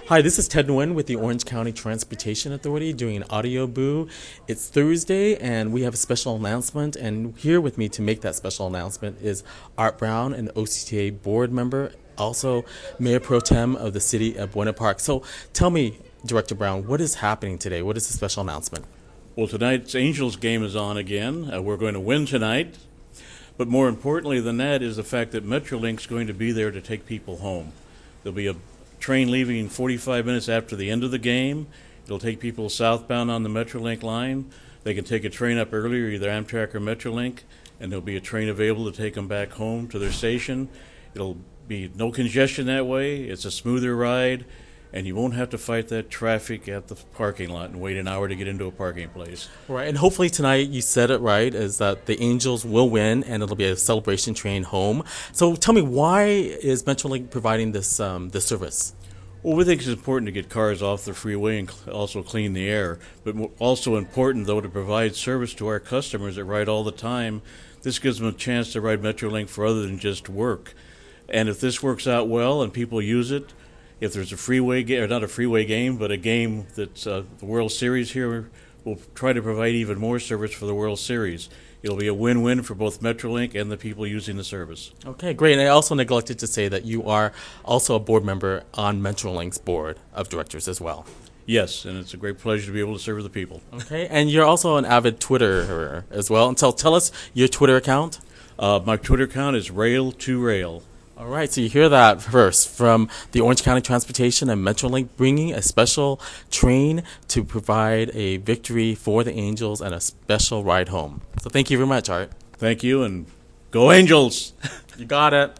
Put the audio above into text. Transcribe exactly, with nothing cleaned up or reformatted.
Hi, this is Ted Nguyen with the Orange County Transportation Authority doing an audio boo. It's Thursday, and we have a special announcement. And here with me to make that special announcement is Art Brown, an O C T A board member, also Mayor Pro Tem of the City of Buena Park. So tell me, Director Brown, what is happening today? What is the special announcement? Well, tonight's Angels game is on again. Uh, we're going to win tonight. But more importantly than that is the fact that Metrolink's going to be there to take people home. There'll be a train leaving forty-five minutes after the end of the game. It'll take people southbound on the Metrolink line. They can take a train up earlier, either Amtrak or Metrolink, and there'll be a train available to take them back home to their station. It'll be no congestion that way. It's a smoother ride, and you won't have to fight that traffic at the parking lot and wait an hour to get into a parking place. Right, and hopefully tonight you said it right, is that the Angels will win and it'll be a celebration train home. So tell me, why is Metrolink providing this um, this service? Well, we think it's important to get cars off the freeway and cl- also clean the air, but mo- also important, though, to provide service to our customers that ride all the time. This gives them a chance to ride Metrolink for other than just work. And if this works out well and people use it, if there's a freeway game, or not a freeway game, but a game that's uh, the World Series here, we'll try to provide even more service for the World Series. It'll be a win-win for both Metrolink and the people using the service. Okay, great. And I also neglected to say that you are also a board member on Metrolink's board of directors as well. Yes, and it's a great pleasure to be able to serve the people. Okay, and you're also an avid Twitterer as well. And so tell us your Twitter account. Uh, my Twitter account is rail to rail. All right, so you hear that first from the Orange County Transportation and Metrolink, bringing a special train to provide a victory for the Angels and a special ride home. So thank you very much, Art. Thank you, and go Angels! You got it.